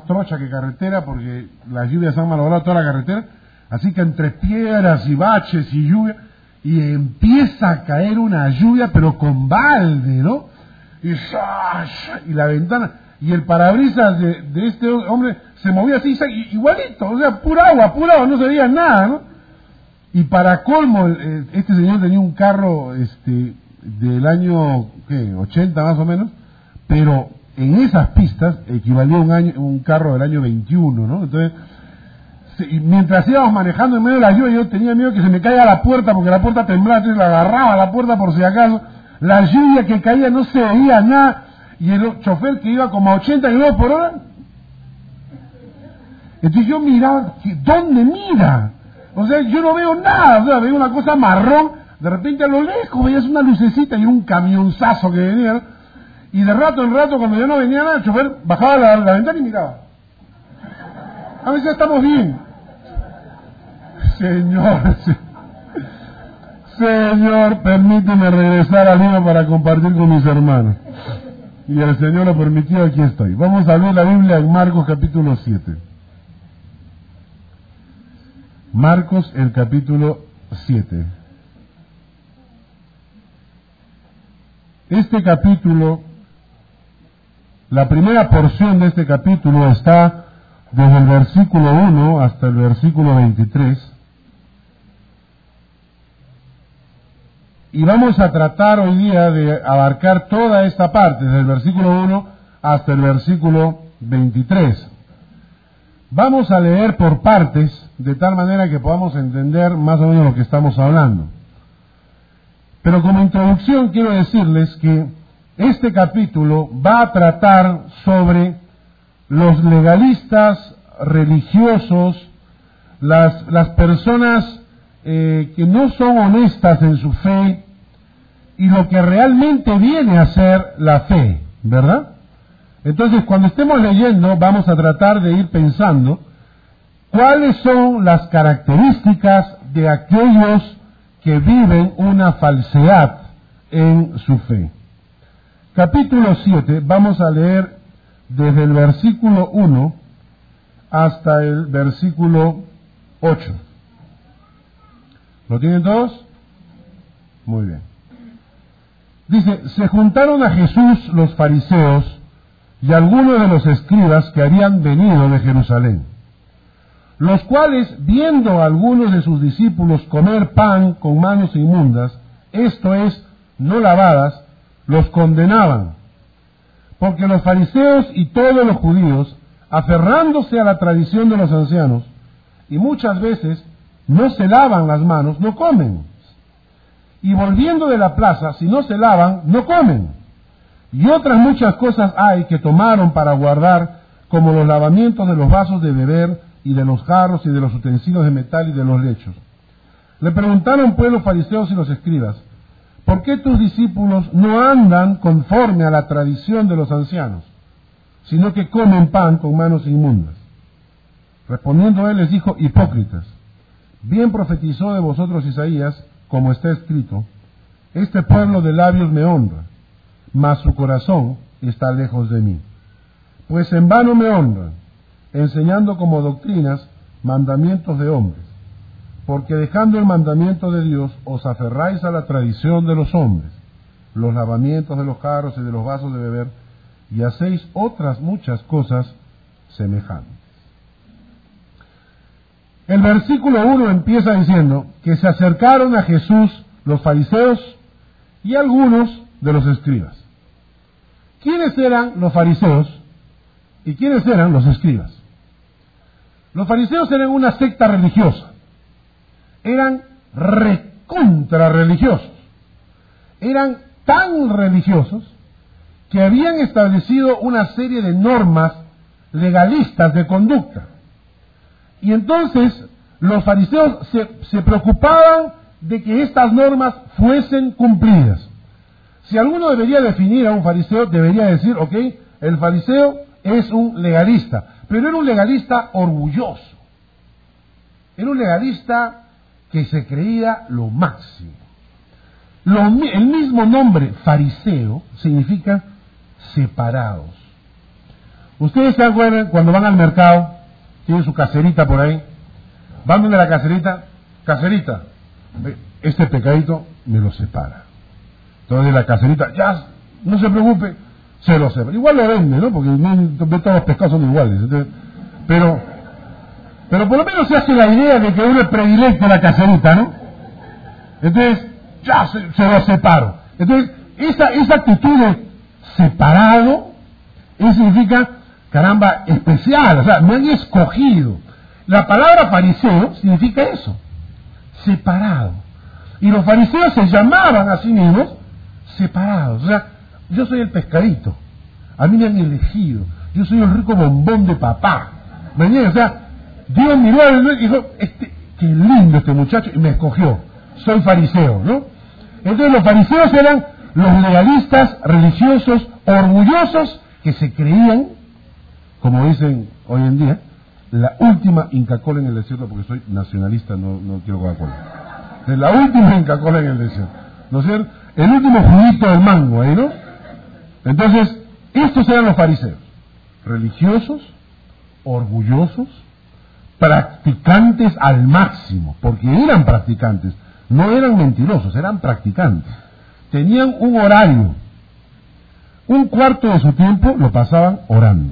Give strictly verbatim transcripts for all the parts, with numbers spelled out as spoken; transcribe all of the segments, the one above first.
trocha que carretera, porque las lluvias han malogrado toda la carretera, así que entre piedras y baches y lluvia, y empieza a caer una lluvia, pero con balde, ¿no? Y, y la ventana, y el parabrisas de, de este hombre se movía así, igualito, o sea, pura agua, pura agua, no se veía nada, ¿no? Y para colmo, este señor tenía un carro este, del año, ¿qué?, ochenta más o menos, pero en esas pistas equivalía a un, año, un carro del año veintiuno, ¿no? Entonces, y mientras íbamos manejando en medio de la lluvia, yo tenía miedo que se me caiga la puerta, porque la puerta temblaba, entonces la agarraba a la puerta por si acaso. La lluvia que caía no se veía nada, y el chofer que iba como a ochenta kilómetros por hora. Entonces yo miraba, ¿dónde mira? O sea, yo no veo nada, o sea, veo una cosa marrón, de repente a lo lejos veías una lucecita y un camionzazo que venía, ¿no? Y de rato en rato, cuando ya no venía nada, el chofer bajaba la, la ventana y miraba. A ver si estamos bien. Señor, Señor, permíteme regresar a Lima para compartir con mis hermanos. Y el Señor lo permitió, aquí estoy. Vamos a leer la Biblia en Marcos capítulo siete. Marcos, el capítulo siete. Este capítulo, la primera porción de este capítulo está desde el versículo uno hasta el versículo veintitrés. Y vamos a tratar hoy día de abarcar toda esta parte, desde el versículo uno hasta el versículo veintitrés. Vamos a leer por partes, de tal manera que podamos entender más o menos lo que estamos hablando. Pero como introducción quiero decirles que este capítulo va a tratar sobre los legalistas religiosos, las, las personas eh, que no son honestas en su fe, y lo que realmente viene a ser la fe, ¿verdad? Entonces, cuando estemos leyendo, vamos a tratar de ir pensando cuáles son las características de aquellos que viven una falsedad en su fe. Capítulo siete, vamos a leer desde el versículo uno hasta el versículo ocho. ¿Lo tienen todos? Muy bien. Dice, se juntaron a Jesús los fariseos y algunos de los escribas que habían venido de Jerusalén, los cuales, viendo a algunos de sus discípulos comer pan con manos inmundas, esto es, no lavadas, los condenaban. Porque los fariseos y todos los judíos, aferrándose a la tradición de los ancianos, y muchas veces no se lavan las manos, no comen. Y volviendo de la plaza, si no se lavan, no comen. Y otras muchas cosas hay que tomaron para guardar, como los lavamientos de los vasos de beber, y de los jarros, y de los utensilios de metal, y de los lechos. Le preguntaron pues los fariseos y los escribas, ¿por qué tus discípulos no andan conforme a la tradición de los ancianos, sino que comen pan con manos inmundas? Respondiendo él les dijo, hipócritas, bien profetizó de vosotros Isaías, como está escrito, este pueblo de labios me honra, mas su corazón está lejos de mí. Pues en vano me honran, enseñando como doctrinas mandamientos de hombres, porque dejando el mandamiento de Dios os aferráis a la tradición de los hombres, los lavamientos de los jarros y de los vasos de beber, y hacéis otras muchas cosas semejantes. El versículo uno empieza diciendo que se acercaron a Jesús los fariseos y algunos de los escribas. ¿Quiénes eran los fariseos y quiénes eran los escribas? Los fariseos eran una secta religiosa, eran recontra religiosos, eran tan religiosos que habían establecido una serie de normas legalistas de conducta. Y entonces los fariseos se, se preocupaban de que estas normas fuesen cumplidas. Si alguno debería definir a un fariseo, debería decir, ok, el fariseo es un legalista, pero era un legalista orgulloso. Era un legalista que se creía lo máximo. Lo, el mismo nombre, fariseo, significa separados. Ustedes se acuerdan cuando van al mercado, tienen su caserita por ahí, van donde la caserita, caserita, este pecadito me lo separa. Entonces la caserita, ya, no se preocupe, se lo separa. Igual lo vende, ¿no? Porque no, todos los pescados son iguales. Entonces, pero, pero por lo menos se hace la idea de que uno es predilecto a la caserita, ¿no? Entonces, ya se, se lo separo. Entonces, esa, esa actitud de separado, eso significa, caramba, especial, o sea, me han escogido. La palabra fariseo significa eso, separado. Y los fariseos se llamaban a sí mismos separados. O sea, yo soy el pescadito, a mí me han elegido, yo soy el rico bombón de papá. ¿Me entiendes? O sea, Dios miró a él y dijo, este, qué lindo este muchacho, y me escogió, soy fariseo, ¿no? Entonces los fariseos eran los legalistas religiosos orgullosos que se creían, como dicen hoy en día, la última Inca-Cola en el desierto, porque soy nacionalista, no, no quiero Coca-Cola. Es la última Inca-Cola en el desierto, ¿no es cierto? El último juguito del mango ahí, ¿no? Entonces, estos eran los fariseos, religiosos, orgullosos, practicantes al máximo, porque eran practicantes, no eran mentirosos, eran practicantes. Tenían un horario, un cuarto de su tiempo lo pasaban orando.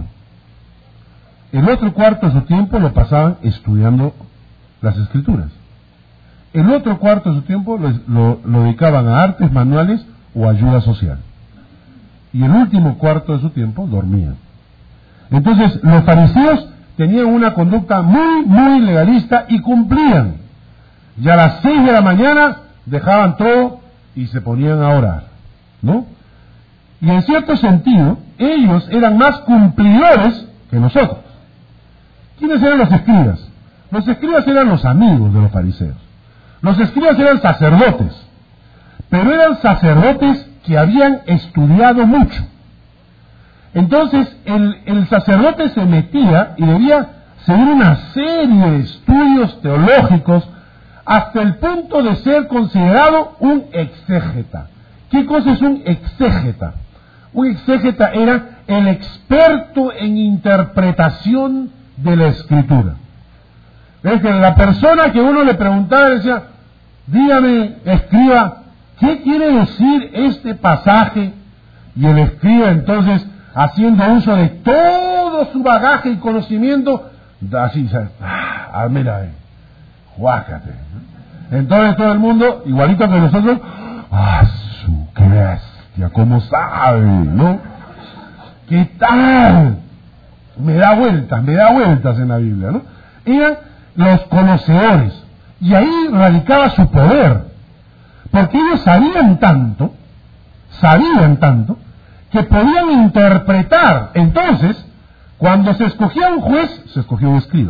El otro cuarto de su tiempo lo pasaban estudiando las escrituras. El otro cuarto de su tiempo lo, lo, lo dedicaban a artes manuales o ayuda social. Y el último cuarto de su tiempo dormían. Entonces, los fariseos tenían una conducta muy, muy legalista y cumplían. Y a las seis de la mañana dejaban todo y se ponían a orar, ¿no? Y en cierto sentido, ellos eran más cumplidores que nosotros. ¿Quiénes eran los escribas? Los escribas eran los amigos de los fariseos. Los escribas eran sacerdotes, pero eran sacerdotes que habían estudiado mucho. Entonces, el, el sacerdote se metía y debía seguir una serie de estudios teológicos hasta el punto de ser considerado un exégeta. ¿Qué cosa es un exégeta? Un exégeta era el experto en interpretación de la escritura. Es que la persona que uno le preguntaba decía, dígame, escriba, ¿qué quiere decir este pasaje? Y el escriba entonces, haciendo uso de todo su bagaje y conocimiento, así, ah, ah, mira, eh, juácate. Entonces todo el mundo, igualito que nosotros, ¡ah, su, qué bestia! ¿Cómo sabe? ¿No? ¿Qué tal? Me da vueltas, me da vueltas en la Biblia, ¿no? Eran los conocedores, y ahí radicaba su poder, porque ellos sabían tanto, sabían tanto, que podían interpretar. Entonces, cuando se escogía un juez, se escogía un escriba.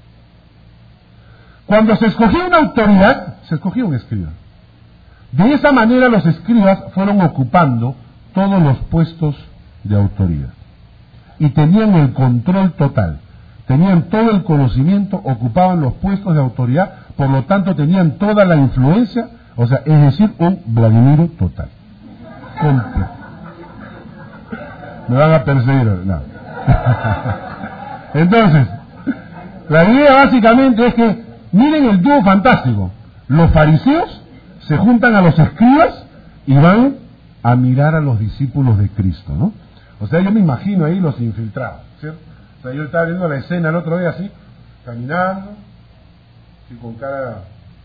Cuando se escogía una autoridad, se escogía un escriba. De esa manera los escribas fueron ocupando todos los puestos de autoridad. Y tenían el control total. Tenían todo el conocimiento, ocupaban los puestos de autoridad, por lo tanto tenían toda la influencia, o sea, es decir, un Vladimiro total. Completo. Me van a perseguir, no. Entonces, la idea básicamente es que, miren el dúo fantástico. Los fariseos se juntan a los escribas y van a mirar a los discípulos de Cristo, ¿no? O sea, yo me imagino ahí los infiltrados, ¿cierto? O sea, yo estaba viendo la escena el otro día así, caminando, así con cara...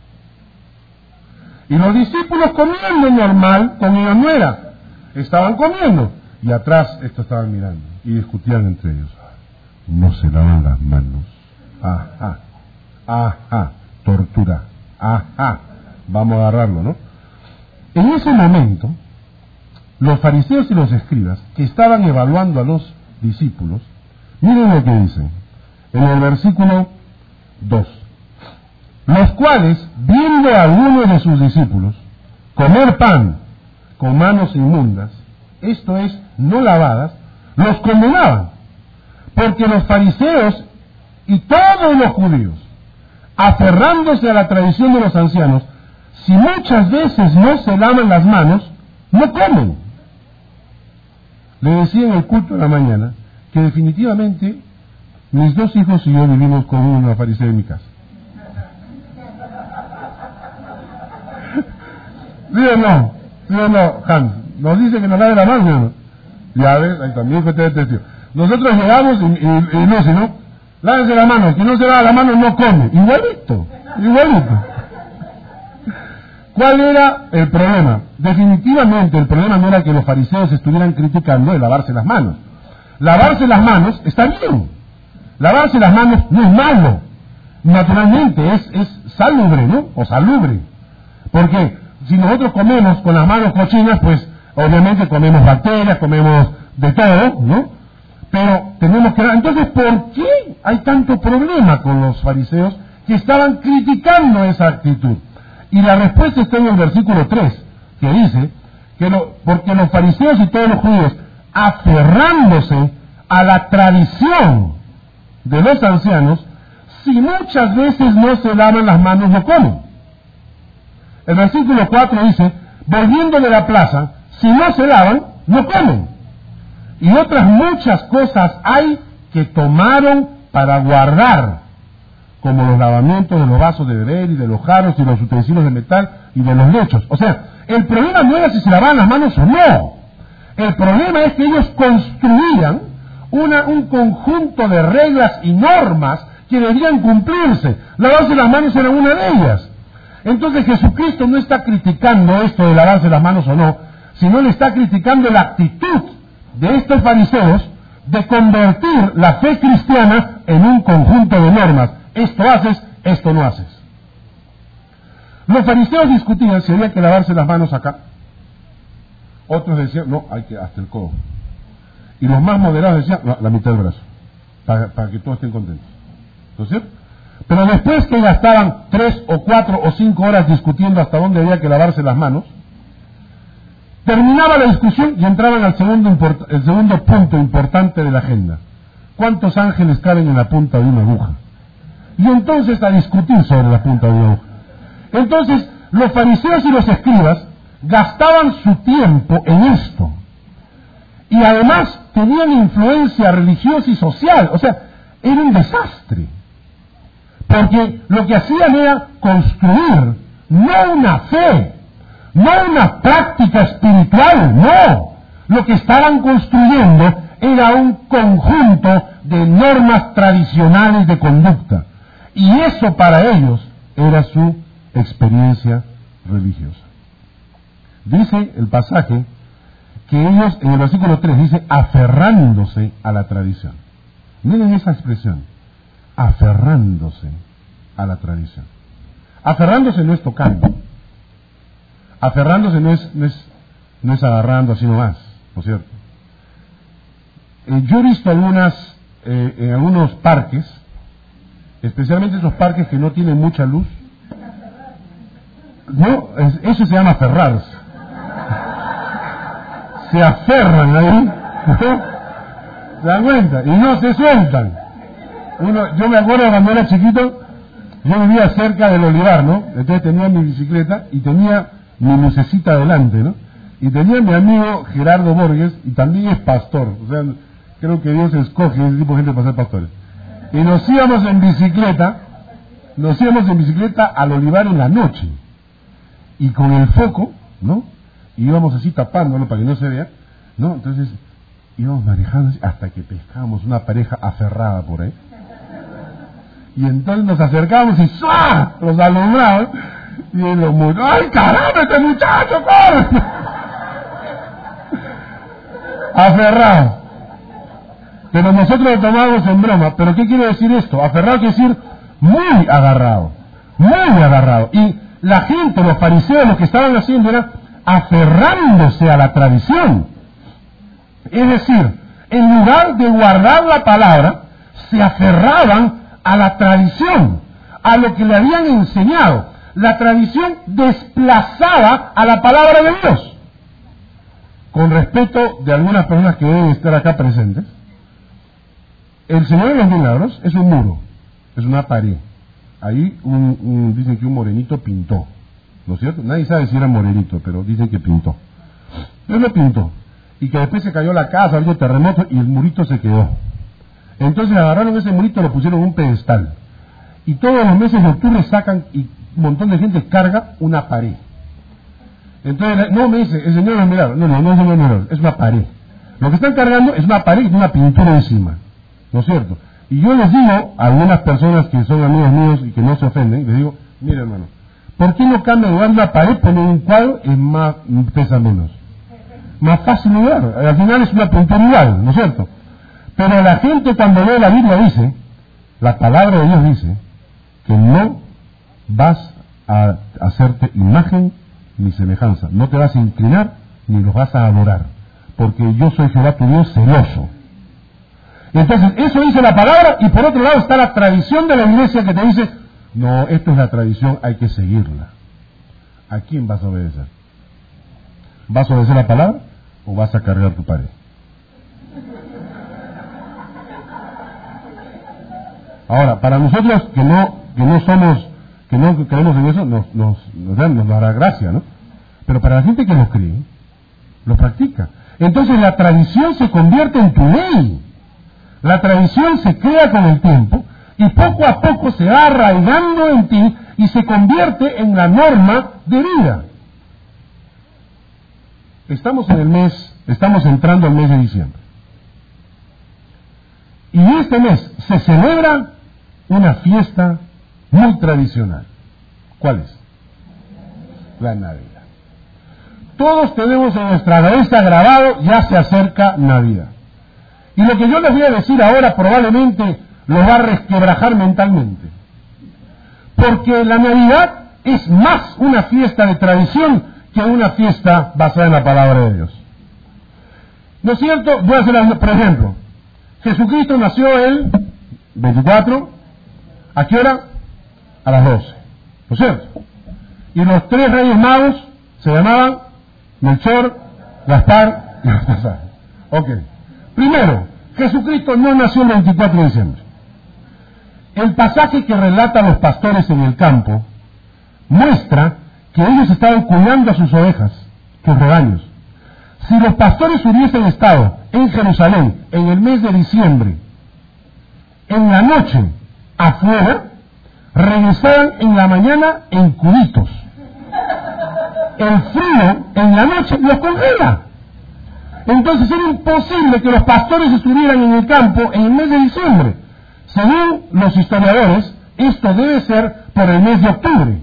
Y los discípulos comiendo normal, con ellos no era. Estaban comiendo. Y atrás estos estaban mirando y discutían entre ellos. No se lavan las manos. Ajá, ajá, tortura. Ajá, vamos a agarrarlo, ¿no? En ese momento, los fariseos y los escribas, que estaban evaluando a los discípulos, miren lo que dicen en el versículo dos. Los cuales, viendo a algunos de sus discípulos comer pan con manos inmundas, esto es, no lavadas, los condenaban, porque los fariseos y todos los judíos, aferrándose a la tradición de los ancianos, si muchas veces no se lavan las manos, no comen. Le decía en el culto de la mañana que definitivamente mis dos hijos y yo vivimos con una fariseo en mi casa. ¿Sí o no? ¿Sí o no, Hans? Nos dice que nos lave la mano, ¿no? Ya ves, ahí también fue testigo. Nosotros llegamos y, y, y no, si no, lávese la mano, que no se lava la mano no come. Igualito, igualito. ¿Cuál era el problema? Definitivamente el problema no era que los fariseos estuvieran criticando de lavarse las manos. Lavarse las manos está bien. Lavarse las manos no es malo. Naturalmente es, es salubre, ¿no? O salubre. Porque si nosotros comemos con las manos cochinas, pues obviamente comemos bacterias, comemos de todo, ¿no? Pero tenemos que... Entonces, ¿por qué hay tanto problema con los fariseos que estaban criticando esa actitud? Y la respuesta está en el versículo tres, que dice que lo, porque los fariseos y todos los judíos, aferrándose a la tradición de los ancianos, si muchas veces no se lavan las manos, no comen. El versículo cuatro dice, volviendo de la plaza, si no se lavan, no comen. Y otras muchas cosas hay que tomaron para guardar, como los lavamientos de los vasos de beber y de los jarros y los utensilios de metal y de los lechos. O sea, el problema no era si se lavaban las manos o no. El problema es que ellos construían una, un conjunto de reglas y normas que debían cumplirse. Lavarse las manos era una de ellas. Entonces Jesucristo no está criticando esto de lavarse las manos o no, sino le está criticando la actitud de estos fariseos de convertir la fe cristiana en un conjunto de normas. Esto haces, esto no haces. Los fariseos discutían si había que lavarse las manos acá. Otros decían, no, hay que hasta el codo. Y los más moderados decían, no, la mitad del brazo, para, para que todos estén contentos. ¿No es cierto? Pero después que gastaban tres o cuatro o cinco horas discutiendo hasta dónde había que lavarse las manos, terminaba la discusión y entraban al segundo, import- el segundo punto importante de la agenda. ¿Cuántos ángeles caben en la punta de una aguja? Y entonces a discutir sobre la punta de una aguja. Entonces, los fariseos y los escribas gastaban su tiempo en esto. Y además tenían influencia religiosa y social. O sea, era un desastre. Porque lo que hacían era construir, no una fe, no una práctica espiritual, no. Lo que estaban construyendo era un conjunto de normas tradicionales de conducta. Y eso para ellos era su experiencia religiosa. Dice el pasaje que ellos, en el versículo tres, dice aferrándose a la tradición. Miren esa expresión, aferrándose a la tradición. Aferrándose no es tocando. Aferrándose no es, no es, no es agarrando así nomás, ¿no es cierto? Eh, yo he visto algunas, eh, en algunos parques, especialmente esos parques que no tienen mucha luz. No, es, eso se llama aferrarse. Se aferran ahí, ¿no? ¿Se dan cuenta? Y no se sueltan. Uno, yo me acuerdo cuando era chiquito, yo vivía cerca del olivar, ¿no? Entonces tenía mi bicicleta y tenía mi lucecita adelante, ¿no? Y tenía mi amigo Gerardo Borges, y también es pastor. O sea, creo que Dios escoge ese tipo de gente para ser pastores. Y nos íbamos en bicicleta, nos íbamos en bicicleta al olivar en la noche. Y con el foco, ¿no? Y íbamos así tapándolo para que no se vea, ¿no? Entonces íbamos manejando hasta que pescábamos una pareja aferrada por ahí. Y entonces nos acercamos y ¡suá! Los alumbrados. Y los muchachos, ¡ay caramba, este muchacho, corre! Aferrado. Pero nosotros lo tomamos en broma. ¿Pero qué quiere decir esto? Aferrado quiere decir muy agarrado. Muy agarrado. Y la gente, los fariseos, lo que estaban haciendo era aferrándose a la tradición. Es decir, en lugar de guardar la palabra, se aferraban a la tradición, a lo que le habían enseñado. La tradición desplazaba a la palabra de Dios. Con respeto de algunas personas que deben estar acá presentes, el Señor de los Milagros es un muro, es una pared. Ahí un, un, dicen que un morenito pintó, ¿no es cierto? Nadie sabe si era morenito, pero dicen que pintó. Él lo pintó. y que después se cayó la casa, había terremoto y el murito se quedó. Entonces agarraron ese murito y lo pusieron en un pedestal. Y todos los meses de octubre sacan y un montón de gente carga una pared. Entonces, no me dice, el señor es milagro. No, no, no es un milagro, es una pared. Lo que están cargando es una pared y una pintura encima. ¿No es cierto? Y yo les digo a algunas personas que son amigos míos y que no se ofenden, les digo, mira hermano, ¿por qué no cambia en lugar de una pared, poner un cuadro y más, pesa menos? Más fácil de ver. Al final es una pintura igual, ¿no es cierto? Pero la gente cuando lee la Biblia dice, la palabra de Dios dice, que no vas a hacerte imagen ni semejanza, no te vas a inclinar ni los vas a adorar, porque yo soy Jehová tu Dios celoso. Entonces, eso dice la palabra, y por otro lado está la tradición de la iglesia que te dice, no, esto es la tradición, hay que seguirla. ¿A quién vas a obedecer? ¿Vas a obedecer la palabra o vas a cargar tu pared? Ahora, para nosotros que no, que no somos, que no creemos en eso, nos, nos, nos, da, nos dará gracia, ¿no? Pero para la gente que lo cree, lo practica. Entonces la tradición se convierte en tu ley. La tradición se crea con el tiempo y poco a poco se va arraigando en ti y se convierte en la norma de vida. Estamos en el mes, estamos entrando al mes de diciembre. Y este mes se celebra una fiesta muy tradicional. ¿Cuál es? La Navidad. Todos tenemos en nuestra cabeza grabado, ya se acerca Navidad. Y lo que yo les voy a decir ahora probablemente los va a resquebrajar mentalmente. Porque la Navidad es más una fiesta de tradición que una fiesta basada en la palabra de Dios. ¿No es cierto? Voy a hacer, por ejemplo, Jesucristo nació el veinticuatro, ¿a qué hora? A las doce, ¿no es cierto? Y los tres reyes magos se llamaban Melchor, Gaspar y Baltasar. Ok. Primero, Jesucristo no nació el veinticuatro de diciembre. El pasaje que relata a los pastores en el campo muestra que ellos estaban cuidando a sus ovejas, sus rebaños. Si los pastores hubiesen estado en Jerusalén en el mes de diciembre, en la noche, afuera, regresaban en la mañana en cubitos. El frío en la noche los congela. Entonces era imposible que los pastores estuvieran en el campo en el mes de diciembre. Según los historiadores, esto debe ser por el mes de octubre.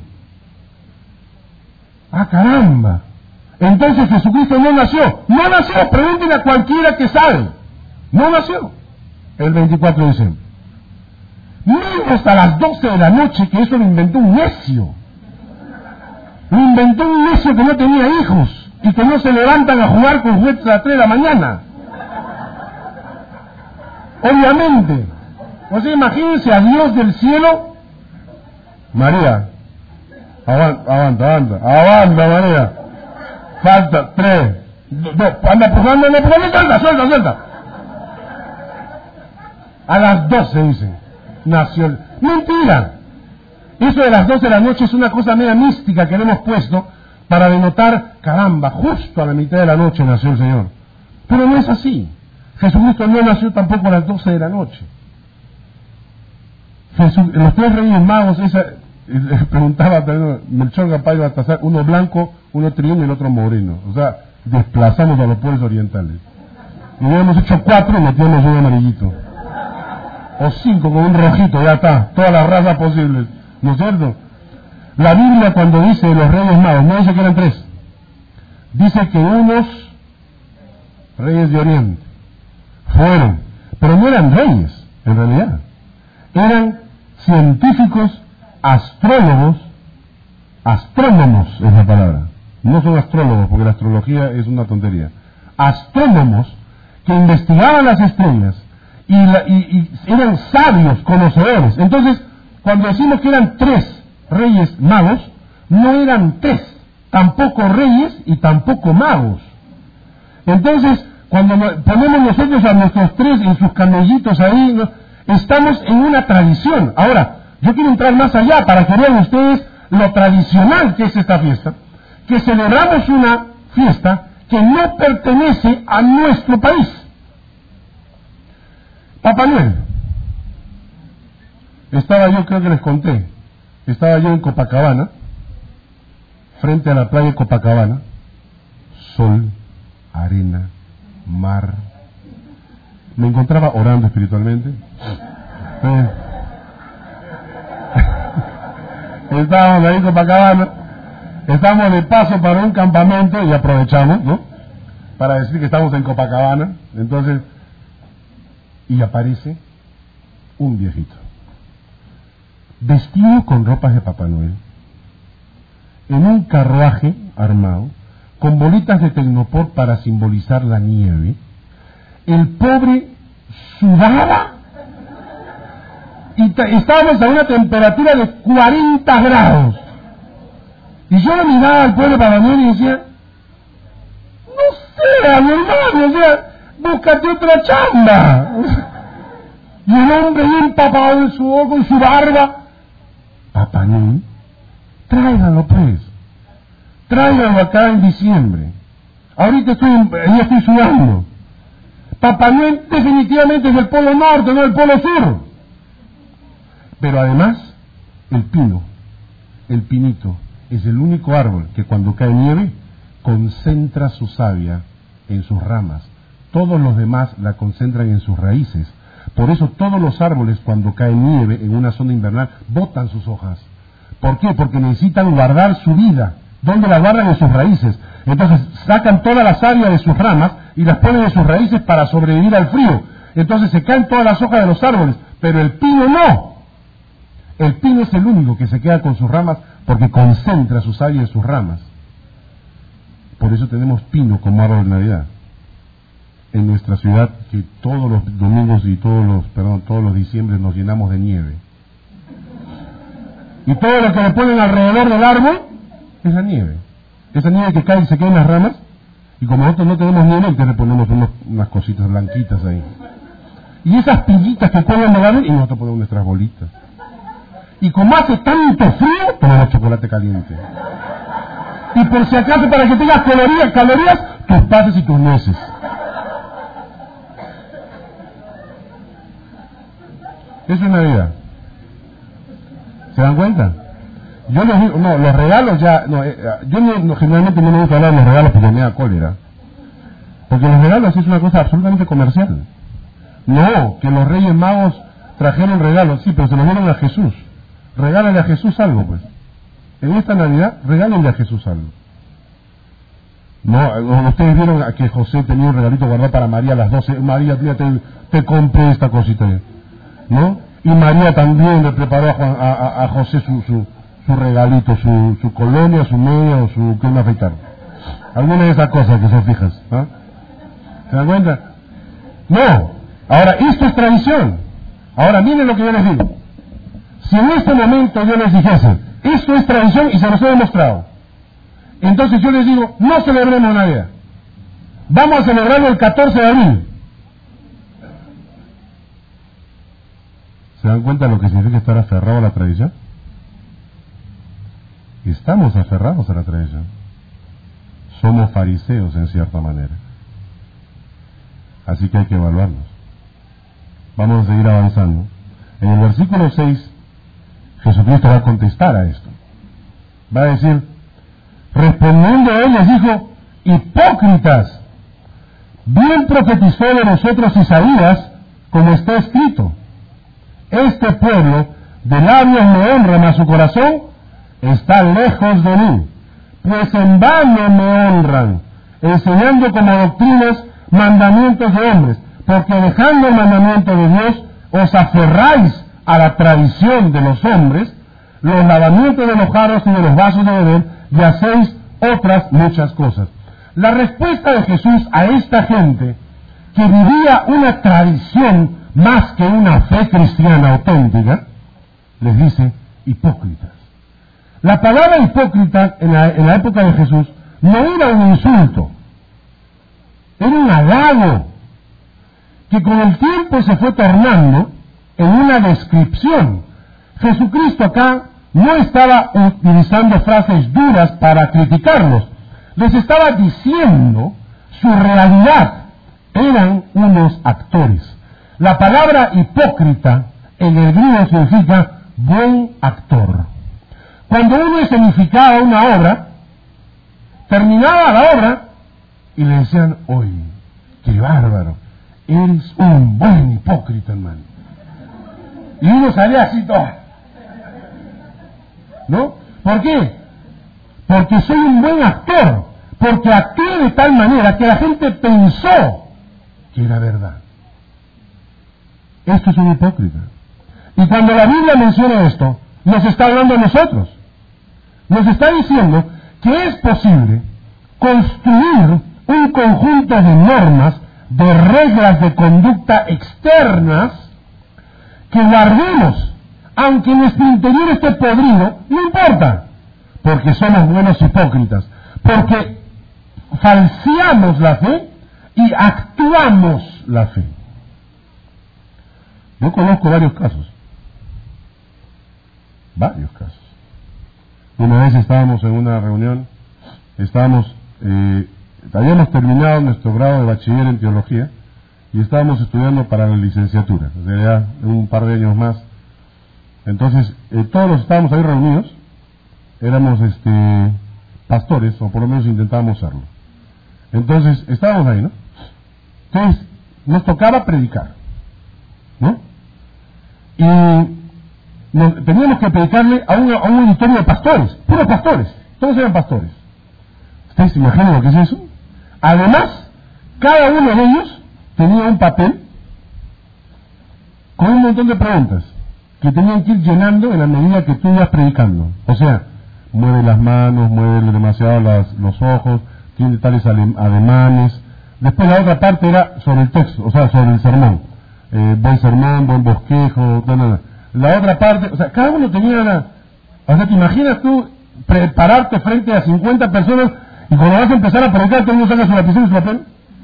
¡Ah, caramba! Entonces Jesucristo no nació. No nació, pregúntenle a cualquiera que sabe. No nació el veinticuatro de diciembre. Miren hasta las doce de la noche que eso lo inventó un necio. Lo inventó un necio que no tenía hijos y que no se levantan a jugar con juguetes a las tres de la mañana. Obviamente. O sea, imagínense a Dios del cielo. María, aguanta, aguanta, aguanta, aguanta, María. Falta tres. Dos, anda empujando, anda empujando, suelta, suelta, suelta. A las doce dice, nació el... Mentira. Eso de las doce de la noche es una cosa media mística que le hemos puesto para denotar, caramba, justo a la mitad de la noche nació el Señor. Pero no es así. Jesucristo no nació tampoco a las doce de la noche. Jesús, los tres reyes magos, esa, les preguntaba también Melchor, Gaspar y Baltasar, uno blanco, uno trino y el otro moreno. O sea, desplazamos a los pueblos orientales. Nos hubiéramos hecho cuatro y metíamos un amarillito. O cinco con un rojito, ya está, todas las razas posibles. ¿No es cierto? La Biblia cuando dice de los reyes magos, no dice que eran tres. Dice que unos reyes de Oriente fueron, pero no eran reyes, en realidad. Eran científicos, astrólogos, astrónomos es la palabra. No son astrólogos, porque la astrología es una tontería. Astrónomos que investigaban las estrellas y, la, y, y eran sabios, conocedores. Entonces, cuando decimos que eran tres reyes magos, no eran tres, tampoco reyes y tampoco magos. Entonces, cuando ponemos nosotros a nuestros tres en sus camellitos ahí, ¿no?, estamos en una tradición. Ahora, yo quiero entrar más allá para que vean ustedes lo tradicional que es esta fiesta, que celebramos una fiesta que no pertenece a nuestro país. Papá Noel. Estaba yo, creo que les conté, estaba yo en Copacabana, frente a la playa de Copacabana, sol, arena, mar. Me encontraba orando espiritualmente. Eh, estábamos ahí en Copacabana, estábamos de paso para un campamento y aprovechamos, ¿no? Para decir que estamos en Copacabana. Entonces, y aparece un viejito, vestido con ropas de Papá Noel, en un carruaje armado, con bolitas de tecnopor para simbolizar la nieve. El pobre sudaba y estábamos a una temperatura de cuarenta grados. Y yo le miraba al pobre Papá Noel y decía, no sé, mi hermano, o sea, búscate otra chamba. Y el hombre bien empapado en sudor con su barba. Papá Noel, tráiganlo pues, tráiganlo acá en diciembre. Ahorita estoy, ya estoy sudando. Papá Noel definitivamente es del Polo Norte, no del Polo Sur. Pero además, el pino, el pinito, es el único árbol que cuando cae nieve concentra su savia en sus ramas. Todos los demás la concentran en sus raíces. Por eso todos los árboles, cuando cae nieve en una zona invernal, botan sus hojas. ¿Por qué? Porque necesitan guardar su vida. ¿Dónde la guardan? En sus raíces. Entonces sacan toda la savia de sus ramas y las ponen en sus raíces para sobrevivir al frío. Entonces se caen todas las hojas de los árboles, pero el pino no. El pino es el único que se queda con sus ramas porque concentra su savia en sus ramas. Por eso tenemos pino como árbol de Navidad en nuestra ciudad, que todos los domingos y todos los, perdón, todos los diciembres nos llenamos de nieve. Y todo lo que le ponen alrededor del árbol es la nieve. Esa nieve que cae y se queda en las ramas, y como nosotros no tenemos nieve, entonces le ponemos unos, unas cositas blanquitas ahí. Y esas pillitas que ponen el árbol, y nosotros ponemos nuestras bolitas. Y como hace tanto frío, ponemos chocolate caliente. Y por si acaso, para que tengas calorías, calorías, tus pasas y tus nueces. Eso es Navidad. ¿Se dan cuenta? Yo les digo, no, los regalos ya, no, eh, yo no, no, generalmente no me gusta hablar de los regalos porque me da cólera. Porque los regalos es una cosa absolutamente comercial. No, que los Reyes Magos trajeron regalos, sí, pero se los dieron a Jesús. Regálale a Jesús algo, pues. En esta Navidad, regálenle a Jesús algo. No, ustedes vieron que José tenía un regalito guardado para María a las doce. María, tía, te, te compré esta cosita, ¿no? Y María también le preparó a, Juan, a, a José su, su, su regalito, su, su colonia, su media o su crema afeitar. Alguna de esas cosas que son fijas, ¿no? ¿Se dan cuenta? No. Ahora, esto es tradición. Ahora, miren lo que yo les digo. Si en este momento yo les dijese, esto es tradición y se los he demostrado, entonces yo les digo, no celebremos Navidad. Vamos a celebrarlo el catorce de abril. ¿Se dan cuenta de lo que significa estar aferrado a la tradición? Estamos aferrados a la tradición. Somos fariseos en cierta manera. Así que hay que evaluarnos. Vamos a seguir avanzando. En el versículo seis, Jesucristo va a contestar a esto. Va a decir, respondiendo a él les dijo, hipócritas, bien profetizó de nosotros Isaías, como está escrito. Este pueblo de labios me honra, mas su corazón está lejos de mí, pues en vano me honran, enseñando como doctrinas mandamientos de hombres, porque dejando el mandamiento de Dios, os aferráis a la tradición de los hombres, los lavamientos de los jarros y de los vasos de beber, y hacéis otras muchas cosas. La respuesta de Jesús a esta gente que vivía una tradición más que una fe cristiana auténtica, les dice hipócritas. La palabra hipócrita en la, en la época de Jesús no era un insulto, era un halago que con el tiempo se fue tornando en una descripción. Jesucristo acá no estaba utilizando frases duras para criticarlos. Les estaba diciendo su realidad. Eran unos actores. La palabra hipócrita en el griego significa buen actor. Cuando uno escenificaba una obra, terminaba la obra y le decían, oye, qué bárbaro, eres un buen hipócrita, hermano. Y uno salía así todo. ¿No? ¿Por qué? Porque soy un buen actor, porque actué de tal manera que la gente pensó que era verdad. Esto es un hipócrita. Y cuando la Biblia menciona esto, nos está hablando a nosotros. Nos está diciendo que es posible construir un conjunto de normas, de reglas de conducta externas que guardemos, aunque nuestro interior esté podrido, no importa, porque somos buenos hipócritas, porque falseamos la fe y actuamos la fe. Yo conozco varios casos, varios casos. Una vez estábamos en una reunión, estábamos, eh, habíamos terminado nuestro grado de bachiller en teología y estábamos estudiando para la licenciatura, o sea, ya un par de años más. Entonces, eh, todos los estábamos ahí reunidos, éramos este, pastores, o por lo menos intentábamos serlo. Entonces, estábamos ahí, ¿no? Entonces, nos tocaba predicar, ¿no? Y nos, teníamos que predicarle a un, a un auditorio de pastores, puros pastores, todos eran pastores. ¿Ustedes se imaginan lo que es eso? Además, cada uno de ellos tenía un papel con un montón de preguntas que tenían que ir llenando en la medida que tú ibas predicando. O sea, mueve las manos, mueve demasiado las, los ojos, tiene tales ademanes. Después la otra parte era sobre el texto, o sea, sobre el sermón. Eh, buen sermón, buen bosquejo, no, no, no. La otra parte, o sea, cada uno tenía una... O sea, ¿te imaginas tú prepararte frente a cincuenta personas y cuando vas a empezar a predicar todo el mundo saca su lapicero y su papel?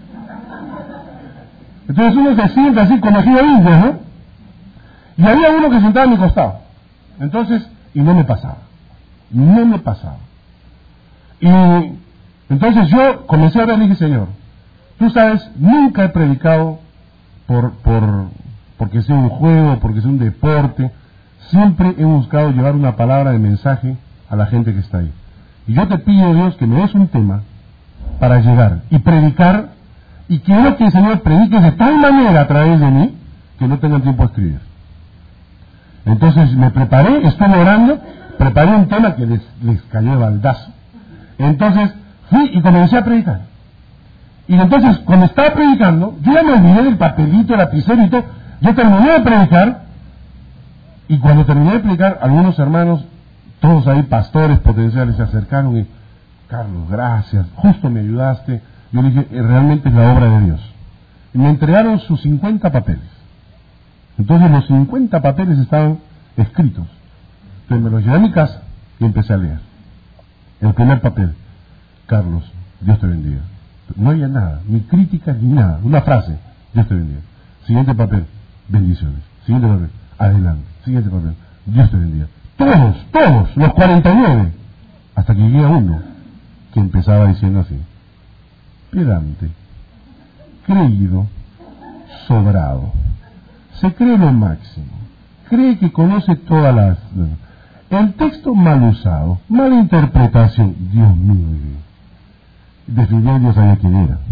Entonces uno se sienta así como aquí de India, ¿no? Y había uno que sentaba a mi costado. Entonces, y no me pasaba. No me pasaba. Y entonces yo comencé a ver y dije, Señor, tú sabes, nunca he predicado por, por, porque sea un juego, porque sea un deporte. Siempre he buscado llevar una palabra de mensaje a la gente que está ahí. Y yo te pido, Dios, que me des un tema para llegar y predicar, y quiero que el Señor predique de tal manera a través de mí que no tengan tiempo a escribir. Entonces me preparé, estuve orando, preparé un tema que les, les cayó de baldazo. Entonces fui y comencé a predicar. Y entonces, cuando estaba predicando, yo ya me olvidé del papelito, el lapicero y todo. Yo terminé de predicar, y cuando terminé de predicar, algunos hermanos, todos ahí pastores potenciales, se acercaron y, Carlos, gracias, justo me ayudaste. Yo le dije, realmente es la obra de Dios. Y me entregaron sus cincuenta papeles. Entonces los cincuenta papeles estaban escritos. Entonces me los llevé a mi casa y empecé a leer. El primer papel, Carlos, Dios te bendiga. No había nada, ni críticas ni nada. Una frase, Dios te bendiga. Siguiente papel, bendiciones. Siguiente papel, adelante. Siguiente papel, Dios te bendiga. Todos, todos, los cuarenta y nueve. Hasta que llegué a uno que empezaba diciendo así: pedante, creído, sobrado. Se cree lo máximo, cree que conoce todas las... El texto mal usado, mala interpretación, Dios mío, definitivamente yo sabía quién era.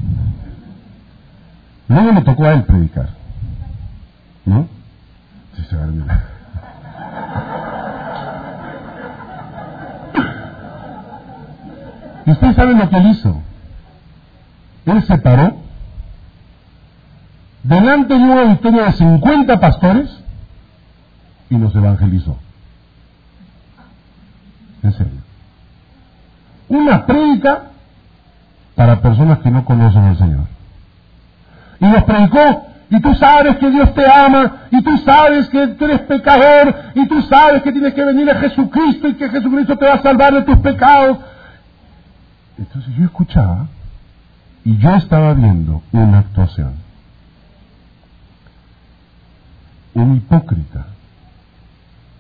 Luego le tocó a él predicar, ¿no? Sí, se va a mirar. ¿Y ustedes saben lo que él hizo? Él se paró delante de un auditorio de cincuenta pastores y nos evangelizó. En serio. Una prédica para personas que no conocen al Señor. Y nos predicó, y tú sabes que Dios te ama, y tú sabes que tú eres pecador, y tú sabes que tienes que venir a Jesucristo y que Jesucristo te va a salvar de tus pecados. Entonces yo escuchaba y yo estaba viendo una actuación. Un hipócrita.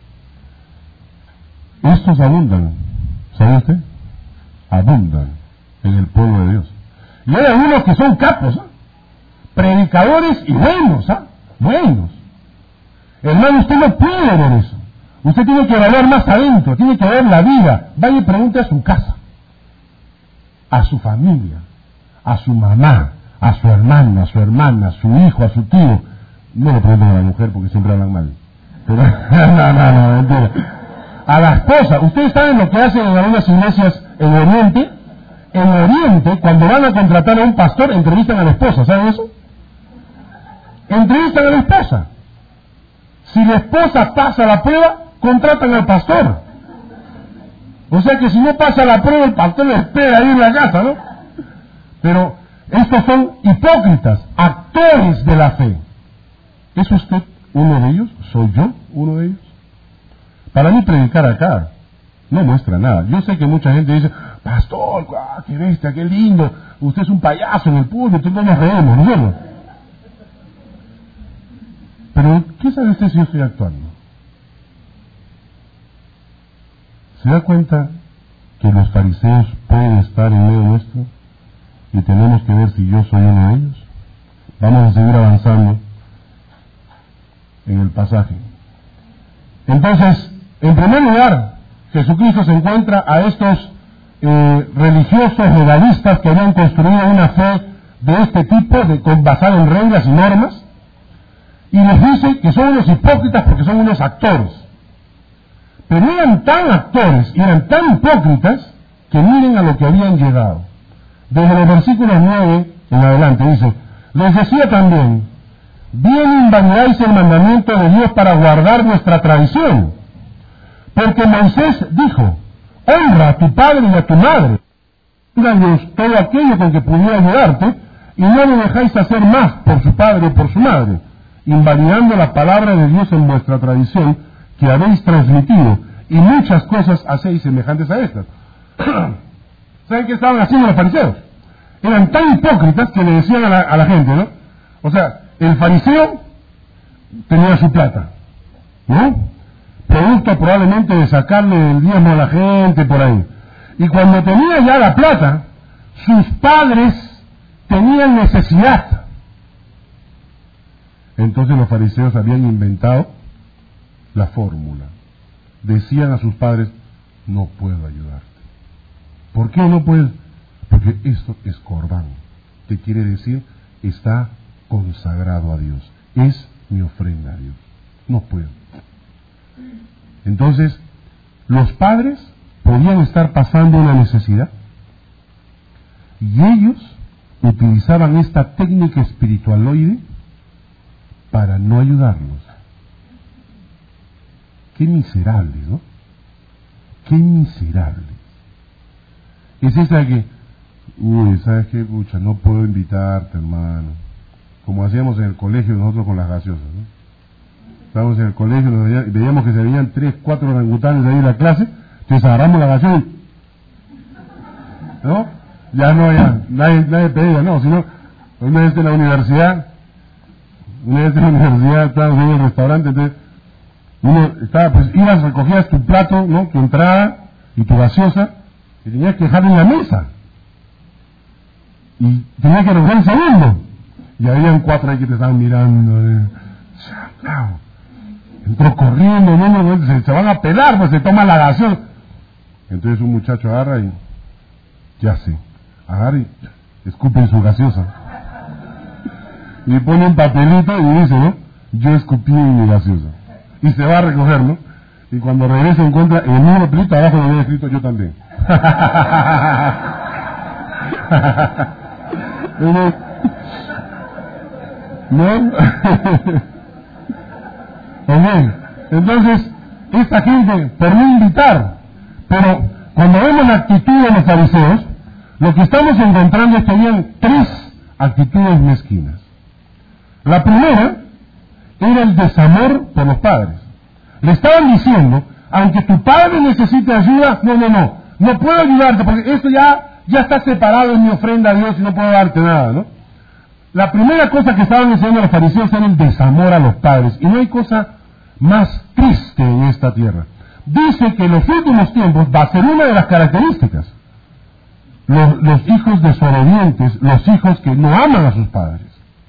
Estos abundan, ¿sabe usted? Abundan en el pueblo de Dios. Y hay algunos que son capos, ¿eh? Predicadores y buenos, ¿eh? buenos. Hermano, usted no puede ver eso. Usted tiene que evaluar más adentro, tiene que ver la vida. Vaya y pregunte a su casa, a su familia, a su mamá, a su hermana, a su hermana, a su hijo, a su tío. No le pregunten a la mujer porque siempre hablan mal. Pero, no, no, no, mentira. A la esposa. Ustedes saben lo que hacen en algunas iglesias en Oriente. En Oriente, cuando van a contratar a un pastor, entrevistan a la esposa. ¿Saben eso? Entrevistan a la esposa. Si la esposa pasa la prueba, contratan al pastor. O sea que si no pasa la prueba, el pastor le espera ahí en la casa, ¿no? Pero estos son hipócritas, actores de la fe. ¿Es usted uno de ellos? ¿Soy yo uno de ellos? Para mí predicar acá no muestra nada. Yo sé que mucha gente dice, pastor, ¡ah, qué bestia, qué lindo! Usted es un payaso en el público, todos nos reímos, ¿no es cierto? Pero, ¿qué sabe usted si yo estoy actuando? ¿Se da cuenta que los fariseos pueden estar en medio nuestro? Y tenemos que ver si yo soy uno de ellos. Vamos a seguir avanzando en el pasaje. Entonces, en primer lugar, Jesucristo se encuentra a estos eh, religiosos legalistas que habían construido una fe de este tipo, de, con, basada en reglas y normas, y les dice que son unos hipócritas porque son unos actores. Pero eran tan actores y eran tan hipócritas que miren a lo que habían llegado. Desde los versículos nueve en adelante dice, les decía también, bien invalidáis el mandamiento de Dios para guardar nuestra tradición, porque Moisés dijo, honra a tu padre y a tu madre, danos todo aquello con que pudiera ayudarte, y no lo dejáis hacer más por su padre o por su madre, invalidando la palabra de Dios en vuestra tradición que habéis transmitido, y muchas cosas hacéis semejantes a estas. ¿Saben qué estaban haciendo los fariseos? Eran tan hipócritas que le decían a la, a la gente, ¿no? O sea, el fariseo tenía su plata, ¿no? Producto probablemente de sacarle el diezmo a la gente por ahí. Y cuando tenía ya la plata, sus padres tenían necesidad. Entonces los fariseos habían inventado la fórmula. Decían a sus padres, no puedo ayudarte. ¿Por qué no puedes? Porque esto es corbán. Te quiere decir, está consagrado a Dios. Es mi ofrenda a Dios. No puedo. Entonces, los padres podían estar pasando una necesidad y ellos utilizaban esta técnica espiritualoide para no ayudarlos. Qué miserables, ¿no? Qué miserables. Es esa que, uy, ¿sabes qué? Pucha, no puedo invitarte, hermano. Como hacíamos en el colegio nosotros con las gaseosas, ¿no? Estábamos en el colegio nos veía, y veíamos que se veían tres, cuatro orangutanes ahí en la clase, entonces agarramos la gaseosa y, ¿no? Ya no, ya, nadie, nadie pedía, no, sino, una vez en la universidad, una vez en la universidad estábamos en el restaurante, entonces, uno estaba, pues, ibas, recogías tu plato, ¿no? Tu entrada y tu gaseosa, y tenías que dejarlo en la mesa. Y tenías que recoger el segundo. Y habían cuatro ahí que te estaban mirando. ¿eh? Claro. Entró corriendo, no, no, no, se, se van a pelar, pues se toma la gaseosa. Entonces un muchacho agarra y, ya sé, agarra y escupe en su gaseosa. Y pone un papelito y dice, ¿no? Yo escupí en mi gaseosa. Y se va a recoger, ¿no? Y cuando regresa encuentra el mismo papelito abajo lo había escrito yo también. ¿No? Okay. Entonces, esta gente, por no invitar, pero cuando vemos la actitud de los fariseos, lo que estamos encontrando es que habían tres actitudes mezquinas. La primera era el desamor por los padres. Le estaban diciendo, aunque tu padre necesite ayuda, no, no, no, no puedo ayudarte porque esto ya, ya está separado en mi ofrenda a Dios y no puedo darte nada, ¿no? La primera cosa que estaban enseñando los fariseos era el desamor a los padres. Y no hay cosa más triste en esta tierra. Dice que en los últimos tiempos va a ser una de las características. los, los hijos desobedientes, los hijos que no aman a sus padres.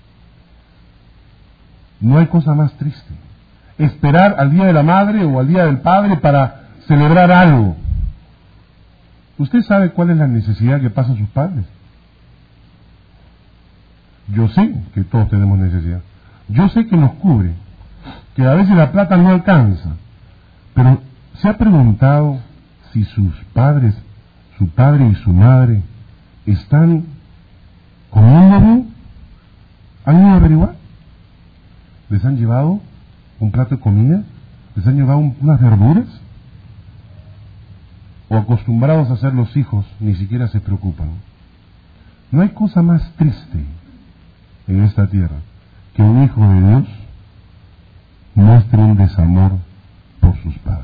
No hay cosa más triste. Esperar al día de la madre o al día del padre para celebrar algo. ¿Usted sabe cuál es la necesidad que pasan sus padres? Yo sé que todos tenemos necesidad. Yo sé que nos cubre, que a veces la plata no alcanza. Pero ¿se ha preguntado si sus padres, su padre y su madre, están comiendo bien? ¿Han ido a averiguar? ¿Les han llevado un plato de comida? ¿Les han llevado un, unas verduras? ¿O acostumbrados a ser los hijos, ni siquiera se preocupan? No hay cosa más triste en esta tierra que un hijo de Dios muestre un desamor por sus padres.